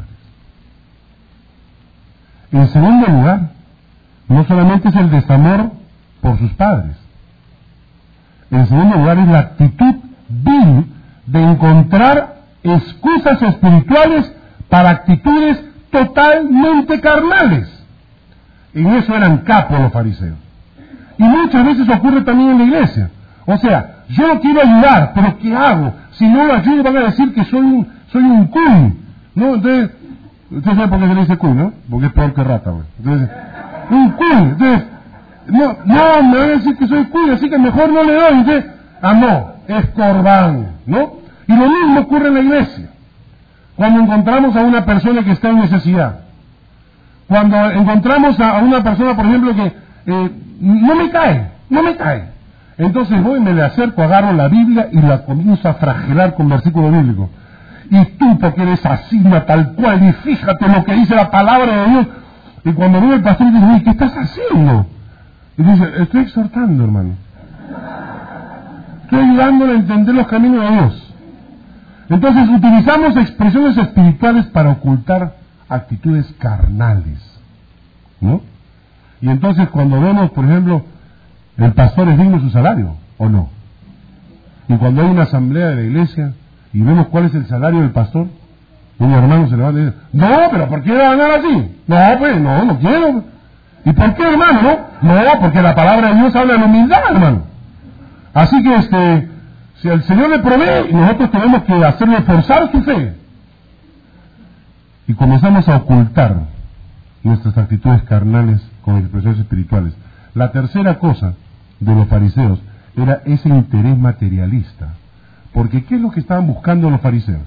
En segundo lugar, no solamente es el desamor por sus padres. En segundo lugar es la actitud vil de encontrar excusas espirituales para actitudes totalmente carnales. En eso eran capos los fariseos. Y muchas veces ocurre también en la iglesia. O sea, yo no quiero ayudar, pero ¿qué hago? Si no lo ayudo van a decir que soy un, soy un cuy, ¿no? Entonces, usted sabe por qué se le dice cuy, ¿no? Porque es peor que rata, güey. Entonces, un cuy. Entonces, no, no, me van a decir que soy cuy, así que mejor no le doy. Entonces, ah, no, es corbán, ¿no? Y lo mismo ocurre en la iglesia. Cuando encontramos a una persona que está en necesidad. Cuando encontramos a una persona, por ejemplo, que eh, no me cae, no me cae. Entonces voy, me le acerco, agarro la Biblia y la comienzo a fragelar con versículo bíblico. Y tú, porque eres así, tal cual, y fíjate lo que dice la palabra de Dios. Y cuando viene el pastor dice, uy, ¿qué estás haciendo? Y dice, estoy exhortando, hermano. Estoy ayudándole a entender los caminos de Dios. Entonces utilizamos expresiones espirituales para ocultar actitudes carnales, ¿no? Y entonces cuando vemos, por ejemplo, el pastor es digno de su salario, ¿o no? Y cuando hay una asamblea de la iglesia y vemos cuál es el salario del pastor, un hermano se levanta y dice, no, pero ¿por qué va a ganar así? No, pues, no, no quiero. ¿Y por qué, hermano? No, no, porque la palabra de Dios habla de la humildad, hermano. Así que, este, si el Señor le provee, nosotros tenemos que hacerle forzar su fe. Y comenzamos a ocultar nuestras actitudes carnales con expresiones espirituales. La tercera cosa de los fariseos era ese interés materialista. Porque ¿qué es lo que estaban buscando los fariseos?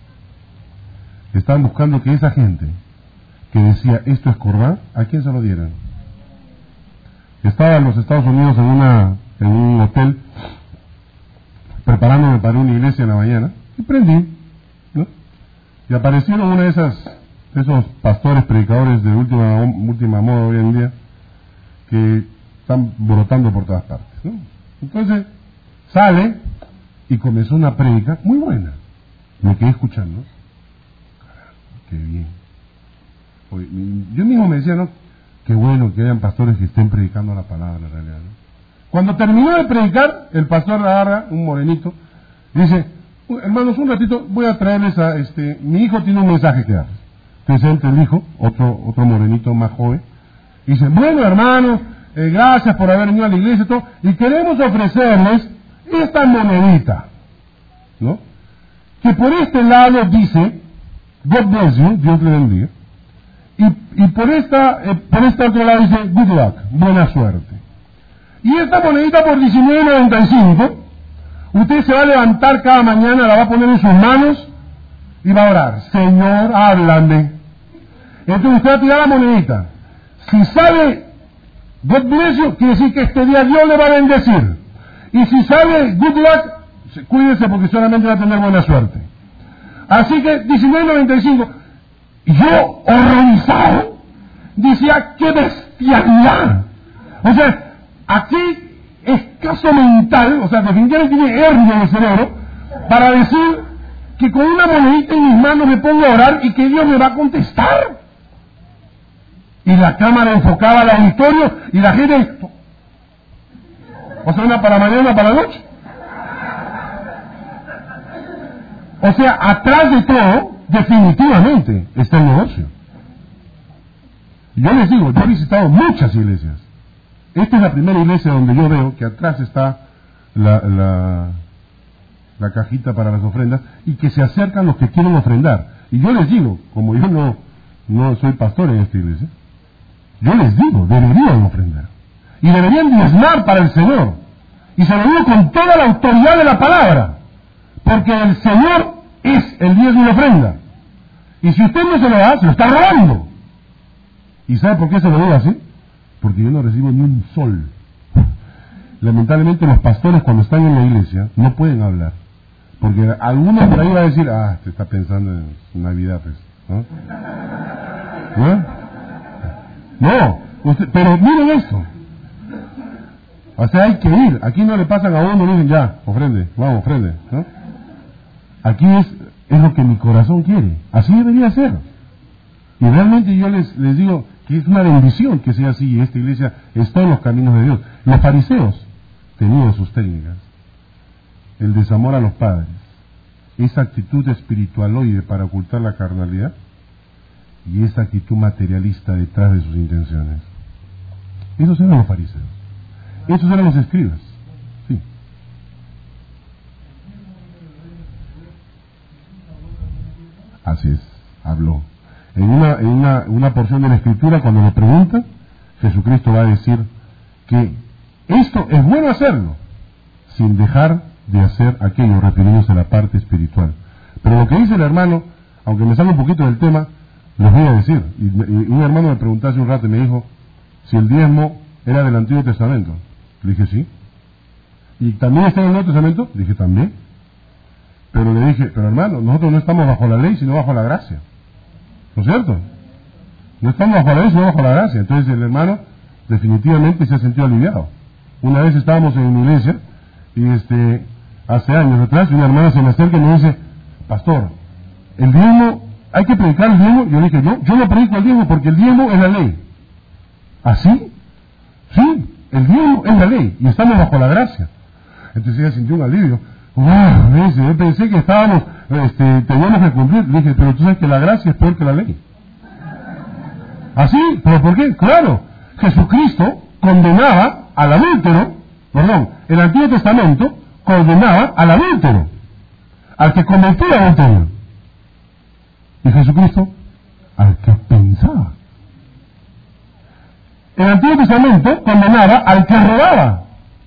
Estaban buscando que esa gente que decía esto es corbán, ¿a quién se lo dieran? Estaba en los Estados Unidos en, una, en un hotel preparándome para una iglesia en la mañana y prendí, ¿no? Y aparecieron una de esas de esos pastores predicadores de última última moda hoy en día que están brotando por todas partes, ¿no? Entonces sale y comenzó una prédica muy buena. Me quedé escuchando. Qué bien. Oye, yo mismo me decía, ¿no? Qué bueno que hayan pastores que estén predicando la palabra en realidad, ¿no? Cuando terminó de predicar, el pastor agarra un morenito y dice, hermanos, un ratito voy a traerles a este, mi hijo tiene un mensaje que darles. Entonces entra el hijo, otro, otro morenito más joven, y dice, bueno hermanos, eh, gracias por haber venido a la iglesia y todo, y queremos ofrecerles esta monedita, ¿no? Que por este lado dice, God bless you, Dios le bendiga, y, y por esta, eh, por este otro lado dice, good luck, buena suerte. Y esta monedita por diecinueve noventa y cinco, usted se va a levantar cada mañana, la va a poner en sus manos y va a orar, Señor, háblame. Entonces usted va a tirar la monedita. Si sale God bless you, quiere decir que este día Dios le va a bendecir. Y si sale good luck, cuídese porque solamente va a tener buena suerte. Así que diecinueve noventa y cinco, yo horrorizado, decía, qué bestialidad. O sea, aquí escaso mental, o sea, definitivamente tiene hernia en el cerebro, para decir que con una monedita en mis manos me pongo a orar y que Dios me va a contestar. Y la cámara enfocaba al auditorio y la gente, o sea, una para mañana, una para la noche. O sea, atrás de todo, definitivamente, está el negocio. Yo les digo, yo he visitado muchas iglesias, esta es la primera iglesia donde yo veo que atrás está la, la, la cajita para las ofrendas y que se acercan los que quieren ofrendar. Y yo les digo, como yo no, no soy pastor en esta iglesia, yo les digo, deberían ofrendar. Y deberían diezmar para el Señor. Y se lo digo con toda la autoridad de la palabra. Porque el Señor es el diezmo y la ofrenda. Y si usted no se lo da, se lo está robando. ¿Y sabe por qué se lo digo así? Porque yo no recibo ni un sol. Lamentablemente los pastores cuando están en la iglesia no pueden hablar. Porque alguno por ahí va a decir, ah, te está pensando en Navidad, pues, ¿no? ¿No? No, usted, pero miren esto. O sea, hay que ir. Aquí no le pasan a uno y dicen, ya, ofrende, vamos, ofrende, ¿no? Aquí es, es lo que mi corazón quiere. Así debería ser. Y realmente yo les, les digo que es una bendición que sea así. Y esta iglesia está en los caminos de Dios. Los fariseos tenían sus técnicas. El desamor a los padres. Esa actitud espiritualoide para ocultar la carnalidad. Y esa actitud materialista detrás de sus intenciones. Esos eran los fariseos. Esos eran los escribas. Sí. Así es, habló. En una, en una, una porción de la Escritura, cuando le pregunta, Jesucristo va a decir que esto es bueno hacerlo, sin dejar de hacer aquello, refiriéndose a la parte espiritual. Pero lo que dice el hermano, aunque me salga un poquito del tema, les voy a decir. Y, y un hermano me preguntó hace un rato y me dijo si el diezmo era del Antiguo Testamento. Le dije sí. ¿Y también está en el Nuevo Testamento? Le dije también. Pero le dije, pero hermano, nosotros no estamos bajo la ley, sino bajo la gracia. ¿No es cierto? No estamos bajo la ley, sino bajo la gracia. Entonces el hermano definitivamente se ha sentido aliviado. Una vez estábamos en una iglesia y este hace años atrás una hermana se me acerca y me dice, pastor, el diezmo, hay que predicar el diezmo. Yo le dije, no, yo no predico el diezmo porque el diezmo es la ley. ¿Así? Sí, el diezmo es la ley y estamos bajo la gracia. Entonces ella sintió un alivio. Wow, dice, yo pensé que estábamos, este, teníamos que cumplir. Le dije, pero tú sabes que la gracia es peor que la ley. ¿Así? ¿Pero por qué? Claro, Jesucristo condenaba al adúltero, perdón, el Antiguo Testamento condenaba al adúltero, al que cometía adulterio. Y Jesucristo, al que pensaba. El Antiguo Testamento condenaba al que robaba.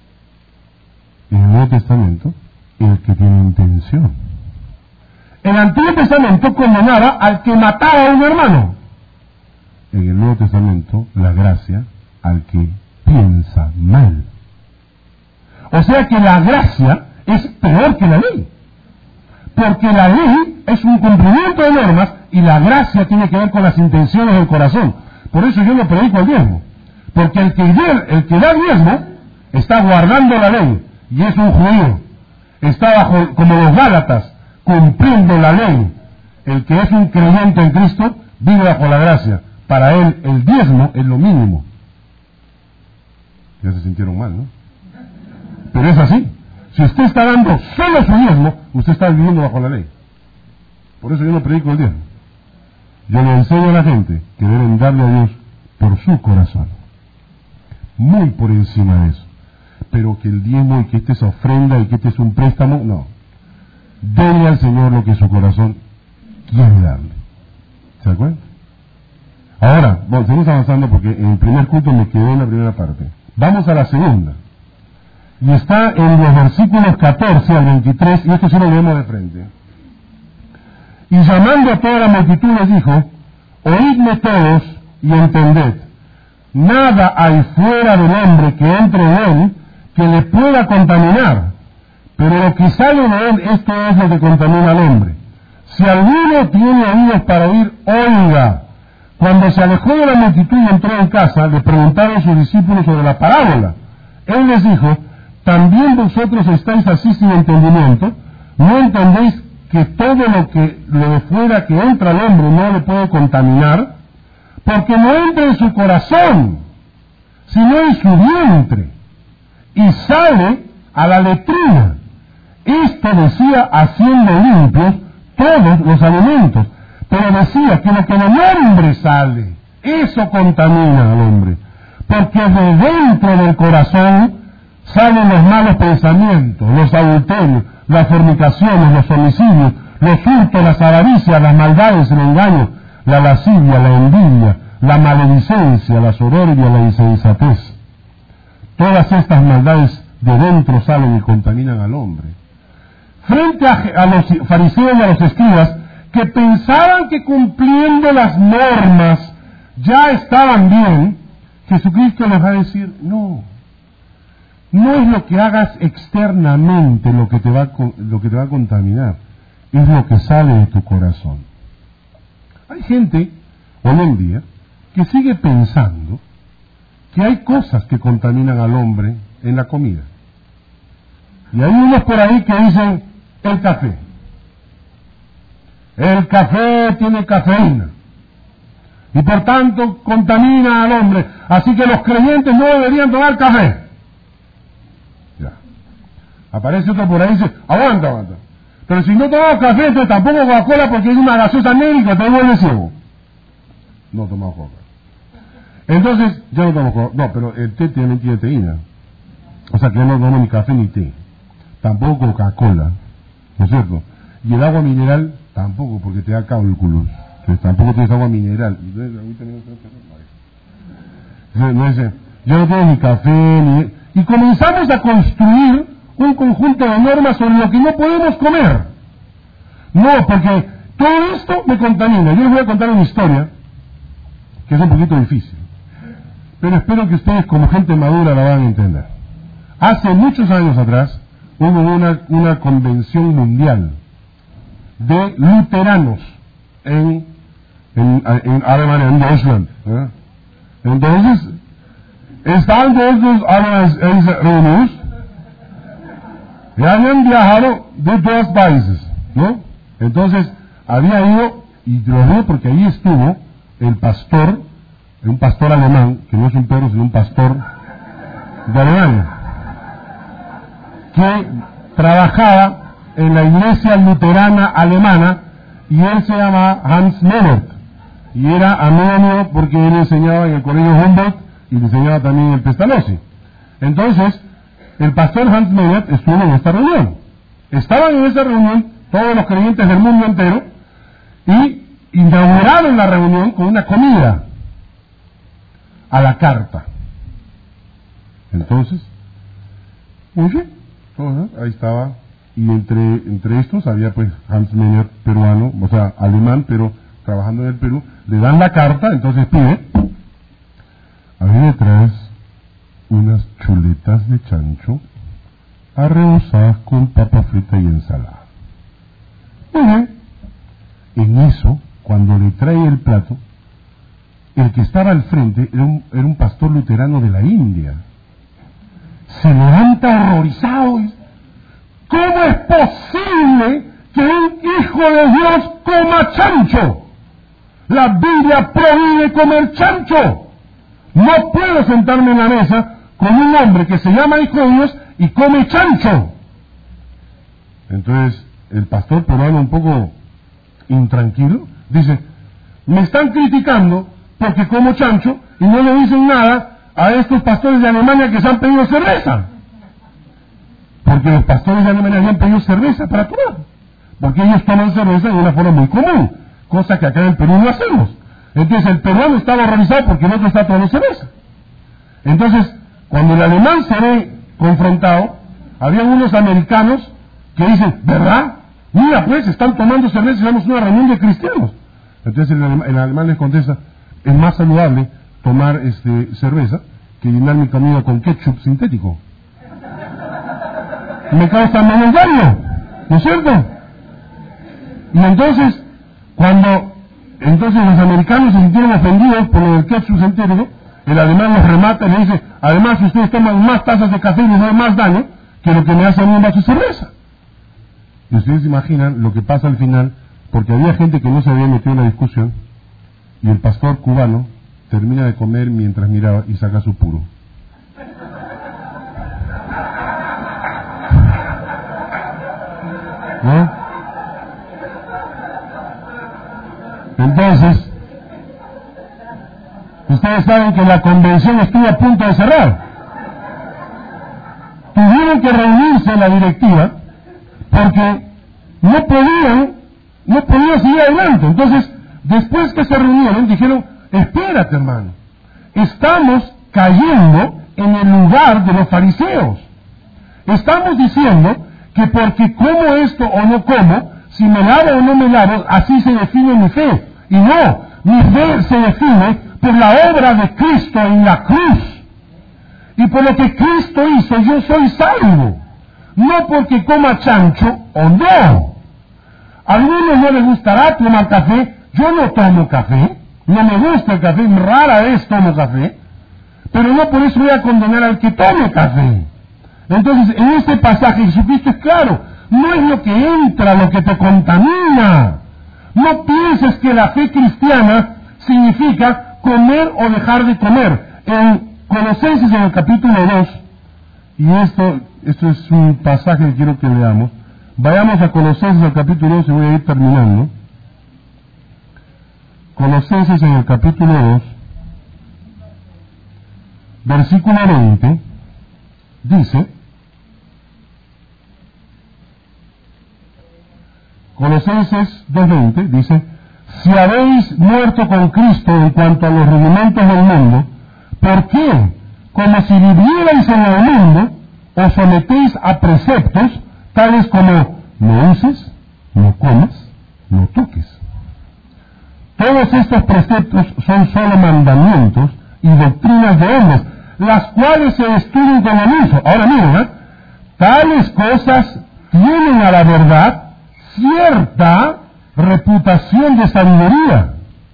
En el Nuevo Testamento, el que tiene intención. El Antiguo Testamento condenaba al que mataba a un hermano. En el Nuevo Testamento, la gracia al que piensa mal. O sea que la gracia es peor que la ley. Porque la ley es un cumplimiento de normas y la gracia tiene que ver con las intenciones del corazón. Por eso yo no predico el diezmo. Porque el que, el que da diezmo está guardando la ley y es un judío. Está bajo, como los Gálatas, cumpliendo la ley. El que es un creyente en Cristo vive bajo la gracia. Para él el diezmo es lo mínimo. Ya se sintieron mal, ¿no? Pero es así. Si usted está dando solo su diezmo, usted está viviendo bajo la ley. Por eso yo no predico el diezmo. Yo le enseño a la gente que deben darle a Dios por su corazón. Muy por encima de eso. Pero que el diezmo y que este es ofrenda y que este es un préstamo, no. Denle al Señor lo que su corazón quiere darle. ¿Se acuerdan? Ahora, bueno, seguimos avanzando porque en el primer culto me quedé en la primera parte. Vamos a la segunda. Y está en los versículos catorce al veintitrés, y esto sí lo leemos de frente. Y llamando a toda la multitud les dijo, oídme todos y entended. Nada hay fuera del hombre que entre en él que le pueda contaminar, pero lo que sale de él, esto es lo que contamina al hombre. Si alguno tiene oídos para oír, oiga. Cuando se alejó de la multitud y entró en casa, le preguntaron a sus discípulos sobre la parábola. Él les dijo, ¿también vosotros estáis así sin entendimiento? ¿No entendéis que todo lo que lo de fuera que entra al hombre no le puede contaminar? Porque no entra en su corazón, sino en su vientre, y sale a la letrina. Esto decía haciendo limpios todos los alimentos, pero decía que lo que del hombre sale, eso contamina al hombre, porque de dentro del corazón salen los malos pensamientos, los adulterios, las fornicaciones, los homicidios, los hurtos, las avaricias, las maldades, el engaño, la lascivia, la envidia, la maledicencia, la soberbia, la insensatez. Todas estas maldades de dentro salen y contaminan al hombre. Frente a, a los fariseos y a los escribas, que pensaban que cumpliendo las normas ya estaban bien, Jesucristo les va a decir, no, no es lo que hagas externamente lo que te va a, lo que te va a contaminar, es lo que sale de tu corazón. Hay gente, hoy en día, que sigue pensando que hay cosas que contaminan al hombre en la comida. Y hay unos por ahí que dicen, el café. El café tiene cafeína. Y por tanto contamina al hombre. Así que los creyentes no deberían tomar café. Ya. Aparece otro por ahí y dice, aguanta, aguanta. Pero si no tomas café, entonces tampoco Coca-Cola porque es una gaseosa médica, te vuelve ciego. No tomamos Coca. Entonces, yo no tomo Coca. No, pero el té tiene, tiene teína. O sea que yo no tomo ni café ni té. Tampoco Coca-Cola. ¿No es cierto? Y el agua mineral tampoco, porque te da cálculos. Entonces, tampoco tienes agua mineral. No dice, yo no tengo ni café, ni... Y comenzamos a construir un conjunto de normas sobre lo que no podemos comer. No, porque todo esto me contamina. Yo les voy a contar una historia, que es un poquito difícil. Pero espero que ustedes, como gente madura, la van a entender. Hace muchos años atrás, hubo una, una convención mundial de luteranos en, en, en Alemania, en Deutschland. ¿eh? Entonces, estaban todos los alemanes reunidos y habían viajado de todos países, ¿no? Entonces, había ido, y lo digo porque ahí estuvo el pastor, un pastor alemán, que no es un perro, sino un pastor de Alemania, que trabajaba en la iglesia luterana alemana, y él se llama Hans Mennert, y era amigo mío porque él enseñaba en el colegio Humboldt y enseñaba también en el Pestalozzi. Entonces, el pastor Hans Mennert estuvo en esta reunión. Estaban en esa reunión todos los creyentes del mundo entero, y inauguraron la reunión con una comida a la carta. Entonces, oye, ahí estaba, y entre entre estos había pues Hans Mennert, peruano, o sea, alemán, pero trabajando en el Perú. Le dan la carta, entonces pide, a mí me traes unas chuletas de chancho arrebozadas con papa frita y ensalada. Muy bien. En eso, cuando le trae el plato, el que estaba al frente era un, era un pastor luterano de la India. Se levanta horrorizado y, ¿cómo es posible que un hijo de Dios coma chancho? La Biblia prohíbe comer chancho. No puedo sentarme en la mesa con un hombre que se llama hijo de Dios y come chancho. Entonces, el pastor peruano, un poco intranquilo, dice, me están criticando porque como chancho y no le dicen nada a estos pastores de Alemania que se han pedido cerveza. Porque los pastores de Alemania habían pedido cerveza para tomar. Porque ellos toman cerveza de una forma muy común, cosa que acá en el Perú no hacemos. Entonces el peruano estaba horrorizado porque el otro está tomando cerveza. Entonces, cuando el alemán se ve confrontado, había unos americanos que dicen, ¿verdad? Mira pues, están tomando cerveza y vamos a una reunión de cristianos. Entonces el alemán, el alemán les contesta, es más saludable tomar este, cerveza que llenar mi comida con ketchup sintético. Me causa menos daño, ¿no es cierto? Y entonces, cuando entonces los americanos se sintieron ofendidos por lo del ketchup sintético, el alemán los remata y le dice, además ustedes toman más tazas de café y les da más daño que lo que me hace a mí un vaso de cerveza. Y ustedes se imaginan lo que pasa al final, porque había gente que no se había metido en la discusión, y el pastor cubano termina de comer mientras miraba y saca su puro. ¿No? Entonces, ustedes ustedes saben que la convención estuvo a punto de cerrar. Tuvieron que reunirse en la directiva porque no podían, no podían seguir adelante. Entonces, después que se reunieron, dijeron, espérate, hermano, estamos cayendo en el lugar de los fariseos. Estamos diciendo que porque como esto o no como, si me lavo o no me lavo, así se define mi fe. Y no, mi fe se define por la obra de Cristo en la cruz. Y por lo que Cristo hizo, yo soy salvo. No porque coma chancho o no. A algunos no les gustará tomar café. Yo no tomo café. No me gusta el café. Rara vez tomo café. Pero no por eso voy a condenar al que tome café. Entonces, en este pasaje Jesucristo es claro. No es lo que entra lo que te contamina. No pienses que la fe cristiana significa comer o dejar de comer. En Colosenses, en el capítulo dos, y esto, esto es un pasaje que quiero que leamos. Vayamos a Colosenses, al capítulo dos, y voy a ir terminando. Colosenses, en el capítulo dos, versículo veinte, dice, Colosenses dos veinte, dice, si habéis muerto con Cristo en cuanto a los rudimentos del mundo, ¿por qué, como si vivierais en el mundo, os sometéis a preceptos tales como no uses, no comas, no toques? Todos estos preceptos son solo mandamientos y doctrinas de hombres, las cuales se destruyen con el uso. Ahora miren, ¿eh? Tales cosas tienen a la verdad cierta reputación de sabiduría,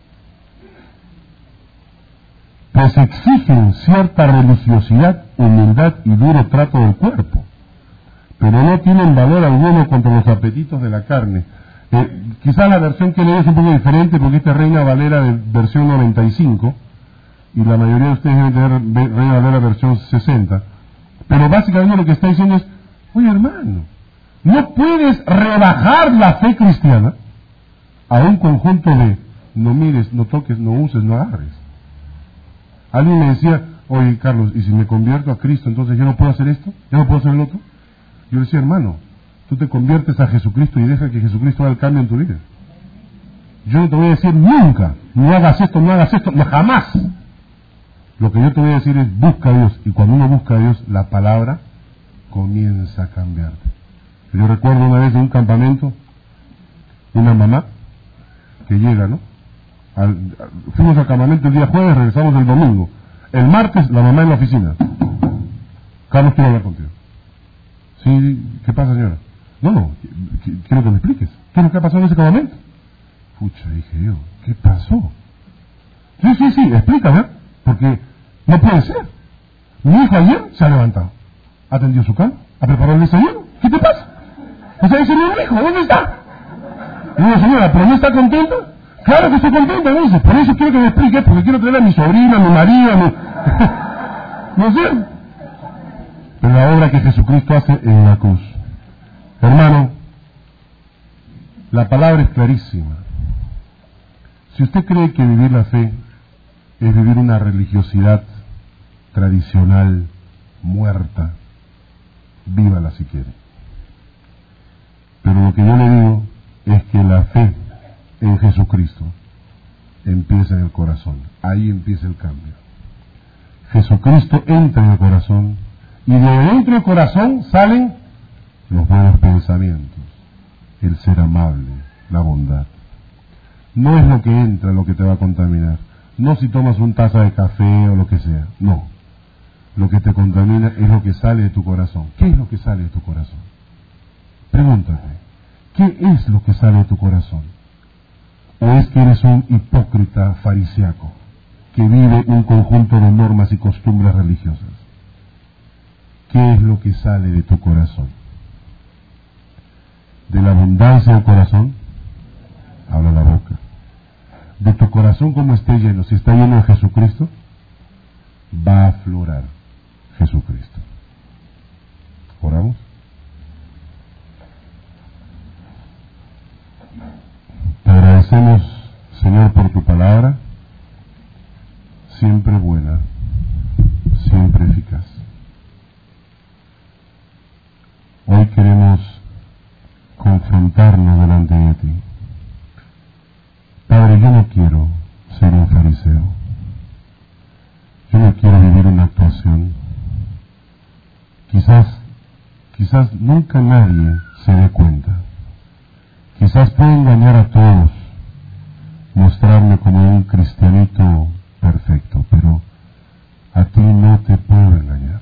pues exigen cierta religiosidad, humildad y duro trato del cuerpo, pero no tienen valor alguno contra los apetitos de la carne. Eh, quizás la versión que leo es un poco diferente, porque esta es Reina Valera de versión noventa y cinco, y la mayoría de ustedes deben tener Reina Valera versión sesenta, pero básicamente lo que está diciendo es, oye hermano, no puedes rebajar la fe cristiana a un conjunto de no mires, no toques, no uses, no agarres. Alguien me decía, oye Carlos, ¿y si me convierto a Cristo, entonces yo no puedo hacer esto? ¿Yo no puedo hacer el otro? Yo le decía, hermano, tú te conviertes a Jesucristo y deja que Jesucristo haga el cambio en tu vida. Yo no te voy a decir nunca, no hagas esto, no hagas esto, no, jamás. Lo que yo te voy a decir es, busca a Dios. Y cuando uno busca a Dios, la palabra comienza a cambiarte. Yo recuerdo una vez en un campamento, una mamá que llega, ¿no? Al, fuimos al campamento el día jueves, regresamos el domingo. El martes, la mamá en la oficina. Carlos, quiero hablar contigo. Sí, ¿qué pasa, señora? No, no, quiero que me expliques. ¿Qué es lo que ha pasado en ese campamento? Pucha, dije yo, ¿qué pasó? Sí, sí, sí, explícame, porque no puede ser. Mi hijo ayer se ha levantado, ha atendido su cama, ha preparado el desayuno. ¿Qué te pasa? O sea, dice mi hijo, ¿dónde está? Y digo, señora, ¿pero no está contento? Claro que estoy contento, me dice, por eso quiero que me explique, porque quiero tener a mi sobrina, a mi marido, a mi... no sé. Pero la obra que Jesucristo hace en la cruz. Hermano, la palabra es clarísima. Si usted cree que vivir la fe es vivir una religiosidad tradicional, muerta, vívala si quiere. Pero lo que yo le digo es que la fe en Jesucristo empieza en el corazón. Ahí empieza el cambio. Jesucristo entra en el corazón y de dentro del corazón salen los buenos pensamientos, el ser amable, la bondad. No es lo que entra lo que te va a contaminar. No si tomas una taza de café o lo que sea. No. Lo que te contamina es lo que sale de tu corazón. ¿Qué es lo que sale de tu corazón? Pregúntate, ¿qué es lo que sale de tu corazón? ¿O es que eres un hipócrita farisiaco que vive un conjunto de normas y costumbres religiosas? ¿Qué es lo que sale de tu corazón? De la abundancia del corazón habla la boca. De tu corazón, como esté lleno, si está lleno de Jesucristo, va a aflorar Jesucristo. ¿Oramos? Te agradecemos, Señor, por tu palabra. Siempre presentarnos delante de ti. Padre, yo no quiero ser un fariseo. Yo no quiero vivir una actuación. Quizás, quizás nunca nadie se dé cuenta. Quizás puedo engañar a todos, mostrarme como un cristianito perfecto, pero a ti no te puedo engañar.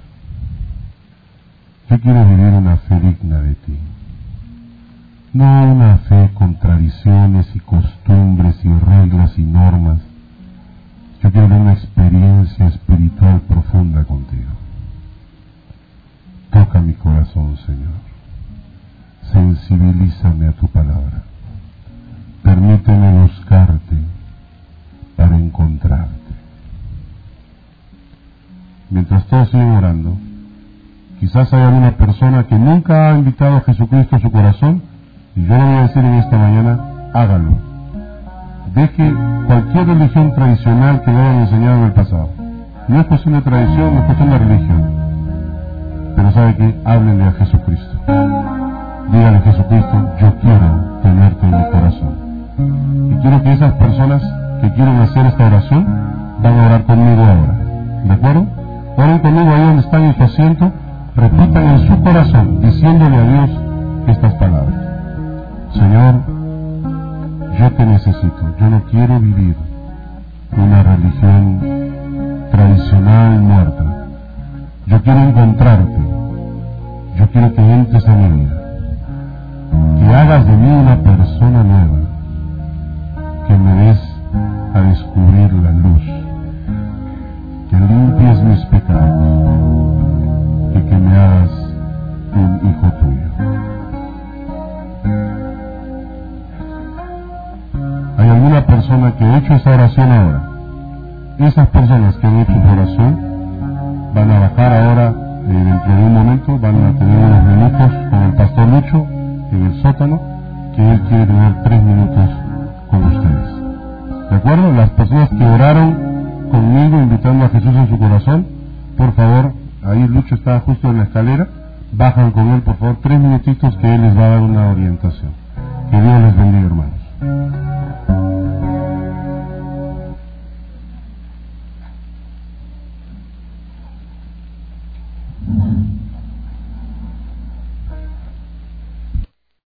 Yo quiero vivir una fe digna de ti. No una fe con tradiciones y costumbres y reglas y normas. Yo quiero tener una experiencia espiritual profunda contigo. Toca mi corazón, Señor. Sensibilízame a tu palabra. Permíteme buscarte para encontrarte. Mientras todos siguen orando, quizás hay alguna persona que nunca ha invitado a Jesucristo a su corazón, y yo le voy a decir en esta mañana, hágalo. Deje cualquier religión tradicional que le hayan enseñado en el pasado. No es cuestión de tradición, no es cuestión de religión. Pero sabe que háblenle a Jesucristo. Dígale a Jesucristo, yo quiero tenerte en mi corazón. Y quiero que esas personas que quieren hacer esta oración van a orar conmigo ahora. ¿De acuerdo? Oren conmigo ahí donde están en su asiento. Repitan en su corazón, diciéndole a Dios estas palabras. Señor, yo te necesito. Yo no quiero vivir una religión tradicional muerta. Yo quiero encontrarte. Yo quiero que entres a mi vida. Que hagas de mí una persona nueva. Que me des a descubrir la luz. Que limpies mis pecados. Y que me hagas un hijo tuyo. ¿Hay alguna persona que ha hecho esa oración ahora? Esas personas que han hecho esa oración van a bajar ahora, eh, dentro de un momento, van a tener unos minutos con el pastor Lucho en el sótano, que él quiere tener tres minutos con ustedes. ¿De acuerdo? Las personas que oraron conmigo invitando a Jesús en su corazón, por favor, ahí Lucho está justo en la escalera, bajan con él, por favor, tres minutitos que él les va a dar una orientación. Que Dios les bendiga, hermanos.